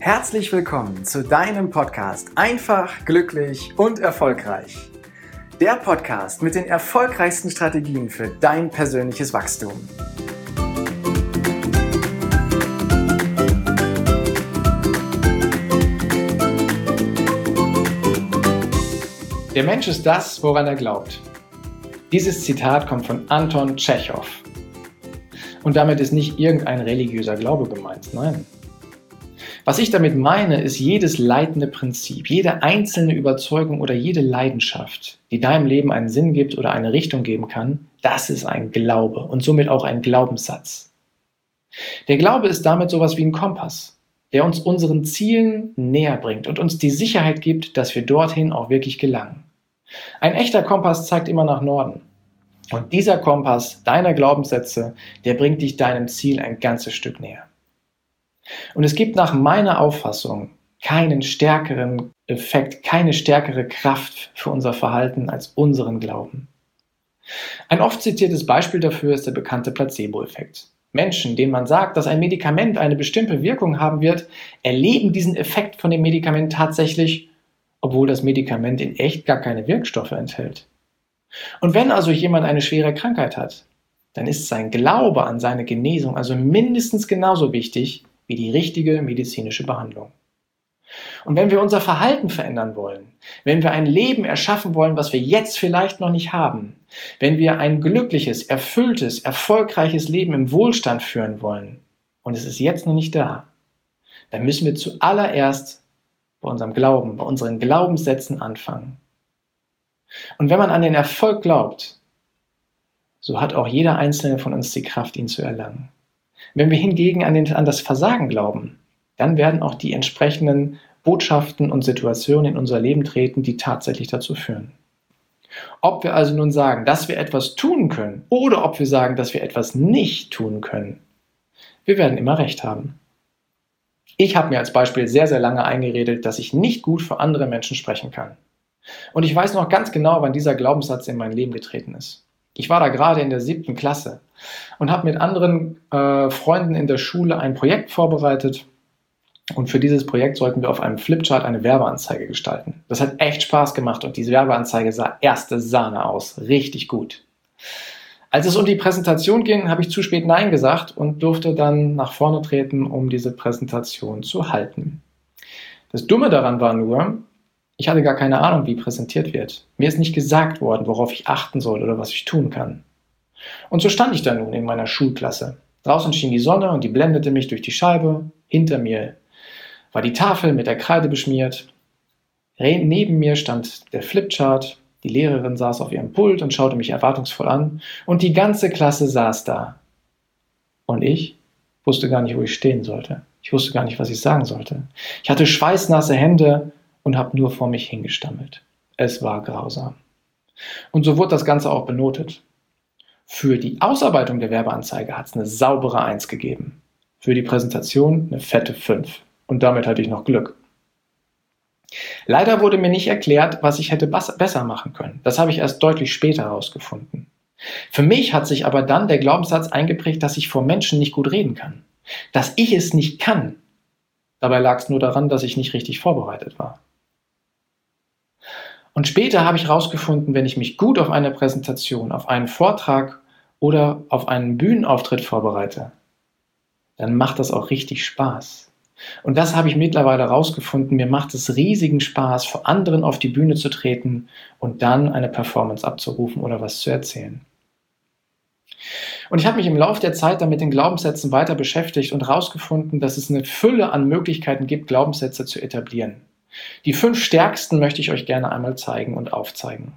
Herzlich willkommen zu deinem Podcast Einfach, glücklich und erfolgreich. Der Podcast mit den erfolgreichsten Strategien für dein persönliches Wachstum. Der Mensch ist das, woran er glaubt. Dieses Zitat kommt von Anton Tschechow. Und damit ist nicht irgendein religiöser Glaube gemeint, nein. Was ich damit meine, ist jedes leitende Prinzip, jede einzelne Überzeugung oder jede Leidenschaft, die deinem Leben einen Sinn gibt oder eine Richtung geben kann, das ist ein Glaube und somit auch ein Glaubenssatz. Der Glaube ist damit sowas wie ein Kompass, der uns unseren Zielen näher bringt und uns die Sicherheit gibt, dass wir dorthin auch wirklich gelangen. Ein echter Kompass zeigt immer nach Norden. Und dieser Kompass deiner Glaubenssätze, der bringt dich deinem Ziel ein ganzes Stück näher. Und es gibt nach meiner Auffassung keinen stärkeren Effekt, keine stärkere Kraft für unser Verhalten als unseren Glauben. Ein oft zitiertes Beispiel dafür ist der bekannte Placebo-Effekt. Menschen, denen man sagt, dass ein Medikament eine bestimmte Wirkung haben wird, erleben diesen Effekt von dem Medikament tatsächlich, obwohl das Medikament in echt gar keine Wirkstoffe enthält. Und wenn also jemand eine schwere Krankheit hat, dann ist sein Glaube an seine Genesung also mindestens genauso wichtig wie die richtige medizinische Behandlung. Und wenn wir unser Verhalten verändern wollen, wenn wir ein Leben erschaffen wollen, was wir jetzt vielleicht noch nicht haben, wenn wir ein glückliches, erfülltes, erfolgreiches Leben im Wohlstand führen wollen und es ist jetzt noch nicht da, dann müssen wir zuallererst bei unserem Glauben, bei unseren Glaubenssätzen anfangen. Und wenn man an den Erfolg glaubt, so hat auch jeder Einzelne von uns die Kraft, ihn zu erlangen. Wenn wir hingegen an das Versagen glauben, dann werden auch die entsprechenden Botschaften und Situationen in unser Leben treten, die tatsächlich dazu führen. Ob wir also nun sagen, dass wir etwas tun können oder ob wir sagen, dass wir etwas nicht tun können, wir werden immer recht haben. Ich habe mir als Beispiel sehr, sehr lange eingeredet, dass ich nicht gut für andere Menschen sprechen kann. Und ich weiß noch ganz genau, wann dieser Glaubenssatz in mein Leben getreten ist. Ich war da gerade in der 7. Klasse und habe mit anderen Freunden in der Schule ein Projekt vorbereitet. Und für dieses Projekt sollten wir auf einem Flipchart eine Werbeanzeige gestalten. Das hat echt Spaß gemacht und diese Werbeanzeige sah erste Sahne aus. Richtig gut. Als es um die Präsentation ging, habe ich zu spät Nein gesagt und durfte dann nach vorne treten, um diese Präsentation zu halten. Das Dumme daran war nur, ich hatte gar keine Ahnung, wie präsentiert wird. Mir ist nicht gesagt worden, worauf ich achten soll oder was ich tun kann. Und so stand ich da nun in meiner Schulklasse. Draußen schien die Sonne und die blendete mich durch die Scheibe. Hinter mir war die Tafel mit der Kreide beschmiert. Neben mir stand der Flipchart. Die Lehrerin saß auf ihrem Pult und schaute mich erwartungsvoll an. Und die ganze Klasse saß da. Und ich wusste gar nicht, wo ich stehen sollte. Ich wusste gar nicht, was ich sagen sollte. Ich hatte schweißnasse Hände und habe nur vor mich hingestammelt. Es war grausam. Und so wurde das Ganze auch benotet. Für die Ausarbeitung der Werbeanzeige hat es eine saubere 1 gegeben. Für die Präsentation eine fette 5. Und damit hatte ich noch Glück. Leider wurde mir nicht erklärt, was ich hätte besser machen können. Das habe ich erst deutlich später herausgefunden. Für mich hat sich aber dann der Glaubenssatz eingeprägt, dass ich vor Menschen nicht gut reden kann. Dass ich es nicht kann. Dabei lag es nur daran, dass ich nicht richtig vorbereitet war. Und später habe ich herausgefunden, wenn ich mich gut auf eine Präsentation, auf einen Vortrag oder auf einen Bühnenauftritt vorbereite, dann macht das auch richtig Spaß. Und das habe ich mittlerweile herausgefunden. Mir macht es riesigen Spaß, vor anderen auf die Bühne zu treten und dann eine Performance abzurufen oder was zu erzählen. Und ich habe mich im Laufe der Zeit dann mit den Glaubenssätzen weiter beschäftigt und herausgefunden, dass es eine Fülle an Möglichkeiten gibt, Glaubenssätze zu etablieren. Die 5 stärksten möchte ich euch gerne einmal zeigen und aufzeigen.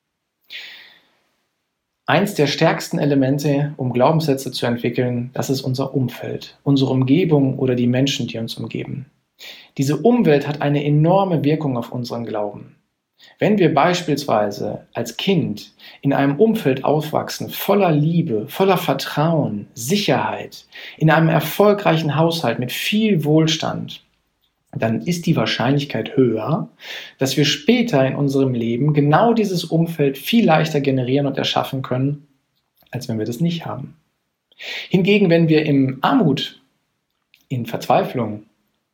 Eins der stärksten Elemente, um Glaubenssätze zu entwickeln, das ist unser Umfeld, unsere Umgebung oder die Menschen, die uns umgeben. Diese Umwelt hat eine enorme Wirkung auf unseren Glauben. Wenn wir beispielsweise als Kind in einem Umfeld aufwachsen, voller Liebe, voller Vertrauen, Sicherheit, in einem erfolgreichen Haushalt mit viel Wohlstand, dann ist die Wahrscheinlichkeit höher, dass wir später in unserem Leben genau dieses Umfeld viel leichter generieren und erschaffen können, als wenn wir das nicht haben. Hingegen, wenn wir in Armut, in Verzweiflung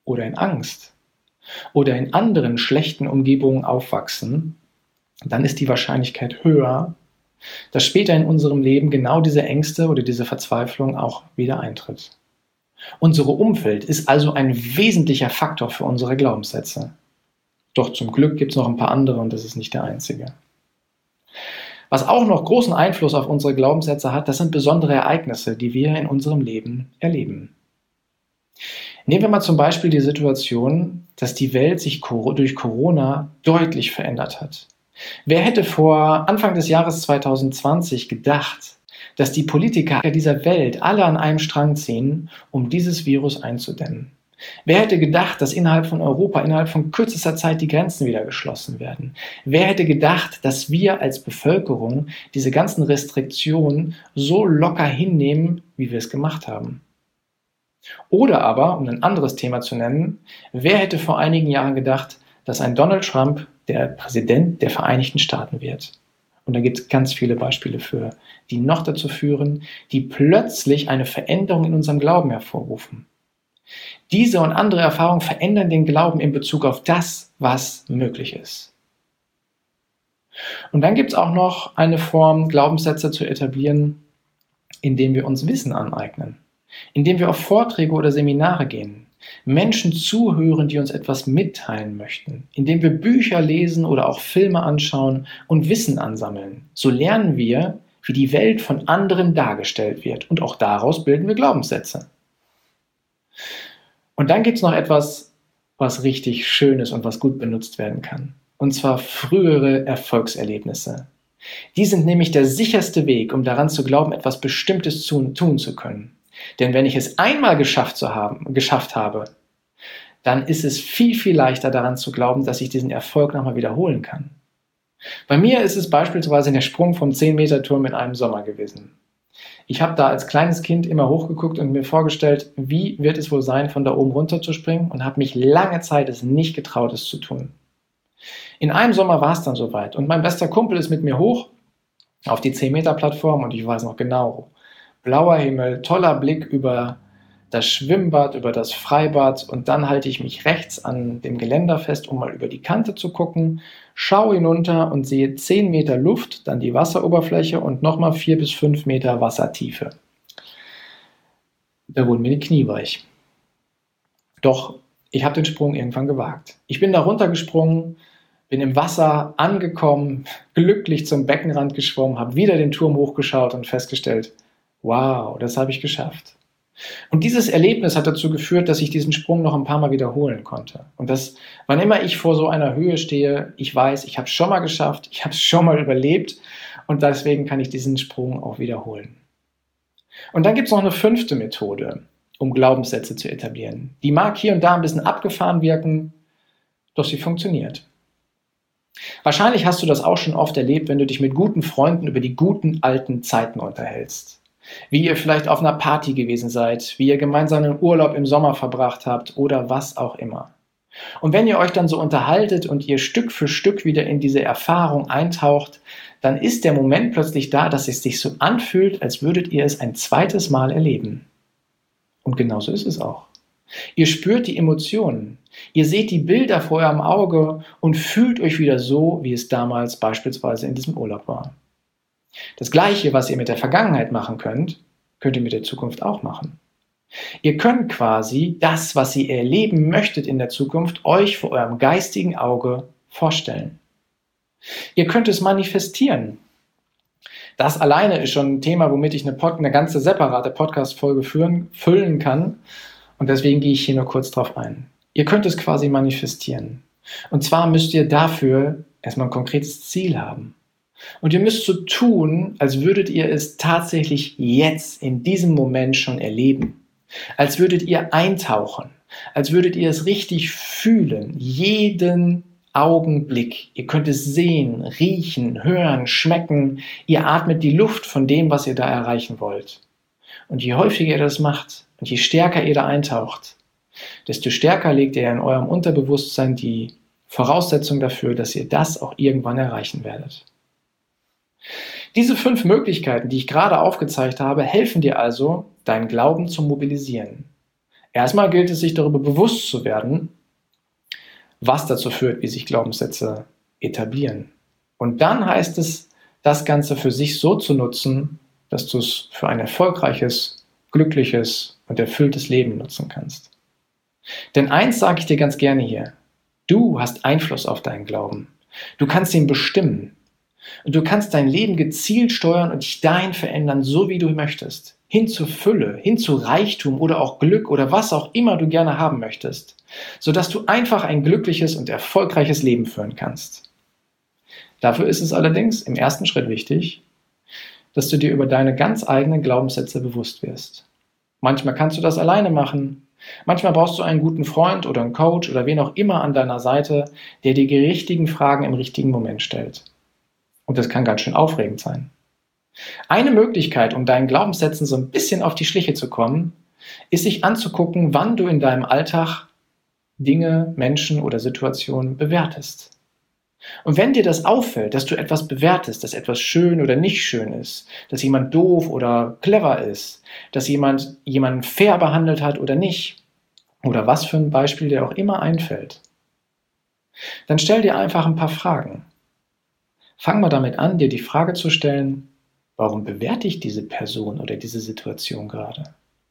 oder in Angst oder in anderen schlechten Umgebungen aufwachsen, dann ist die Wahrscheinlichkeit höher, dass später in unserem Leben genau diese Ängste oder diese Verzweiflung auch wieder eintritt. Unser Umfeld ist also ein wesentlicher Faktor für unsere Glaubenssätze. Doch zum Glück gibt es noch ein paar andere und das ist nicht der einzige. Was auch noch großen Einfluss auf unsere Glaubenssätze hat, das sind besondere Ereignisse, die wir in unserem Leben erleben. Nehmen wir mal zum Beispiel die Situation, dass die Welt sich durch Corona deutlich verändert hat. Wer hätte vor Anfang des Jahres 2020 gedacht, dass die Politiker dieser Welt alle an einem Strang ziehen, um dieses Virus einzudämmen? Wer hätte gedacht, dass innerhalb von Europa innerhalb von kürzester Zeit die Grenzen wieder geschlossen werden? Wer hätte gedacht, dass wir als Bevölkerung diese ganzen Restriktionen so locker hinnehmen, wie wir es gemacht haben? Oder aber, um ein anderes Thema zu nennen, wer hätte vor einigen Jahren gedacht, dass ein Donald Trump der Präsident der Vereinigten Staaten wird? Und da gibt es ganz viele Beispiele für, die noch dazu führen, die plötzlich eine Veränderung in unserem Glauben hervorrufen. Diese und andere Erfahrungen verändern den Glauben in Bezug auf das, was möglich ist. Und dann gibt es auch noch eine Form, Glaubenssätze zu etablieren, indem wir uns Wissen aneignen, indem wir auf Vorträge oder Seminare gehen, Menschen zuhören, die uns etwas mitteilen möchten, indem wir Bücher lesen oder auch Filme anschauen und Wissen ansammeln. So lernen wir, wie die Welt von anderen dargestellt wird und auch daraus bilden wir Glaubenssätze. Und dann gibt es noch etwas, was richtig schön ist und was gut benutzt werden kann. Und zwar frühere Erfolgserlebnisse. Die sind nämlich der sicherste Weg, um daran zu glauben, etwas Bestimmtes tun zu können. Denn wenn ich es einmal geschafft habe, dann ist es viel, viel leichter daran zu glauben, dass ich diesen Erfolg nochmal wiederholen kann. Bei mir ist es beispielsweise der Sprung vom 10-Meter-Turm in einem Sommer gewesen. Ich habe da als kleines Kind immer hochgeguckt und mir vorgestellt, wie wird es wohl sein, von da oben runter zu springen, und habe mich lange Zeit es nicht getraut, es zu tun. In einem Sommer war es dann soweit und mein bester Kumpel ist mit mir hoch auf die 10-Meter-Plattform und ich weiß noch genau, blauer Himmel, toller Blick über das Schwimmbad, über das Freibad, und dann halte ich mich rechts an dem Geländer fest, um mal über die Kante zu gucken, schaue hinunter und sehe 10 Meter Luft, dann die Wasseroberfläche und nochmal 4 bis 5 Meter Wassertiefe. Da wurden mir die Knie weich. Doch ich habe den Sprung irgendwann gewagt. Ich bin da runtergesprungen, bin im Wasser angekommen, glücklich zum Beckenrand geschwommen, habe wieder den Turm hochgeschaut und festgestellt, wow, das habe ich geschafft. Und dieses Erlebnis hat dazu geführt, dass ich diesen Sprung noch ein paar Mal wiederholen konnte. Und das, wann immer ich vor so einer Höhe stehe, ich weiß, ich habe es schon mal geschafft, ich habe es schon mal überlebt und deswegen kann ich diesen Sprung auch wiederholen. Und dann gibt es noch eine 5. Methode, um Glaubenssätze zu etablieren. Die mag hier und da ein bisschen abgefahren wirken, doch sie funktioniert. Wahrscheinlich hast du das auch schon oft erlebt, wenn du dich mit guten Freunden über die guten alten Zeiten unterhältst. Wie ihr vielleicht auf einer Party gewesen seid, wie ihr gemeinsam einen Urlaub im Sommer verbracht habt oder was auch immer. Und wenn ihr euch dann so unterhaltet und ihr Stück für Stück wieder in diese Erfahrung eintaucht, dann ist der Moment plötzlich da, dass es sich so anfühlt, als würdet ihr es ein zweites Mal erleben. Und genauso ist es auch. Ihr spürt die Emotionen, ihr seht die Bilder vor eurem Auge und fühlt euch wieder so, wie es damals beispielsweise in diesem Urlaub war. Das Gleiche, was ihr mit der Vergangenheit machen könnt, könnt ihr mit der Zukunft auch machen. Ihr könnt quasi das, was ihr erleben möchtet in der Zukunft, euch vor eurem geistigen Auge vorstellen. Ihr könnt es manifestieren. Das alleine ist schon ein Thema, womit ich eine ganze separate Podcast-Folge füllen kann. Und deswegen gehe ich hier nur kurz drauf ein. Ihr könnt es quasi manifestieren. Und zwar müsst ihr dafür erstmal ein konkretes Ziel haben. Und ihr müsst so tun, als würdet ihr es tatsächlich jetzt in diesem Moment schon erleben. Als würdet ihr eintauchen, als würdet ihr es richtig fühlen, jeden Augenblick. Ihr könnt es sehen, riechen, hören, schmecken. Ihr atmet die Luft von dem, was ihr da erreichen wollt. Und je häufiger ihr das macht und je stärker ihr da eintaucht, desto stärker legt ihr in eurem Unterbewusstsein die Voraussetzung dafür, dass ihr das auch irgendwann erreichen werdet. Diese 5 Möglichkeiten, die ich gerade aufgezeigt habe, helfen dir also, deinen Glauben zu mobilisieren. Erstmal gilt es, sich darüber bewusst zu werden, was dazu führt, wie sich Glaubenssätze etablieren. Und dann heißt es, das Ganze für sich so zu nutzen, dass du es für ein erfolgreiches, glückliches und erfülltes Leben nutzen kannst. Denn eins sage ich dir ganz gerne hier: Du hast Einfluss auf deinen Glauben. Du kannst ihn bestimmen. Und du kannst dein Leben gezielt steuern und dich dahin verändern, so wie du möchtest. Hin zur Fülle, hin zu Reichtum oder auch Glück oder was auch immer du gerne haben möchtest. Sodass du einfach ein glückliches und erfolgreiches Leben führen kannst. Dafür ist es allerdings im ersten Schritt wichtig, dass du dir über deine ganz eigenen Glaubenssätze bewusst wirst. Manchmal kannst du das alleine machen. Manchmal brauchst du einen guten Freund oder einen Coach oder wen auch immer an deiner Seite, der dir die richtigen Fragen im richtigen Moment stellt. Und das kann ganz schön aufregend sein. Eine Möglichkeit, um deinen Glaubenssätzen so ein bisschen auf die Schliche zu kommen, ist, sich anzugucken, wann du in deinem Alltag Dinge, Menschen oder Situationen bewertest. Und wenn dir das auffällt, dass du etwas bewertest, dass etwas schön oder nicht schön ist, dass jemand doof oder clever ist, dass jemand jemanden fair behandelt hat oder nicht, oder was für ein Beispiel dir auch immer einfällt, dann stell dir einfach ein paar Fragen. Fang mal damit an, dir die Frage zu stellen: Warum bewerte ich diese Person oder diese Situation gerade?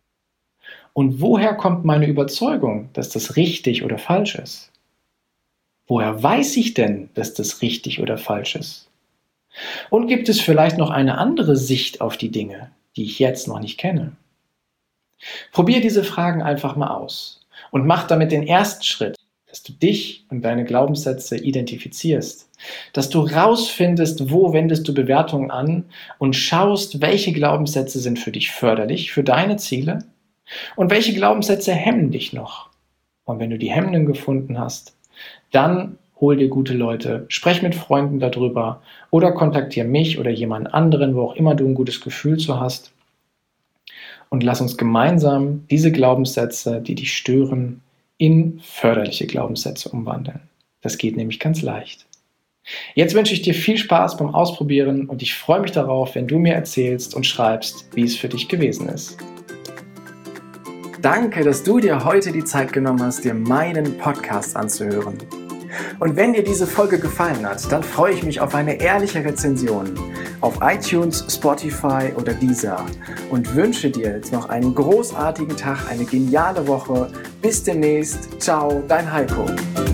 Und woher kommt meine Überzeugung, dass das richtig oder falsch ist? Woher weiß ich denn, dass das richtig oder falsch ist? Und gibt es vielleicht noch eine andere Sicht auf die Dinge, die ich jetzt noch nicht kenne? Probier diese Fragen einfach mal aus und mach damit den ersten Schritt, dass du dich und deine Glaubenssätze identifizierst, dass du rausfindest, wo wendest du Bewertungen an und schaust, welche Glaubenssätze sind für dich förderlich, für deine Ziele und welche Glaubenssätze hemmen dich noch. Und wenn du die Hemmenden gefunden hast, dann hol dir gute Leute, sprech mit Freunden darüber oder kontaktiere mich oder jemand anderen, wo auch immer du ein gutes Gefühl zu hast, und lass uns gemeinsam diese Glaubenssätze, die dich stören, in förderliche Glaubenssätze umwandeln. Das geht nämlich ganz leicht. Jetzt wünsche ich dir viel Spaß beim Ausprobieren und ich freue mich darauf, wenn du mir erzählst und schreibst, wie es für dich gewesen ist. Danke, dass du dir heute die Zeit genommen hast, dir meinen Podcast anzuhören. Und wenn dir diese Folge gefallen hat, dann freue ich mich auf eine ehrliche Rezension auf iTunes, Spotify oder Deezer und wünsche dir jetzt noch einen großartigen Tag, eine geniale Woche. Bis demnächst. Ciao, dein Heiko.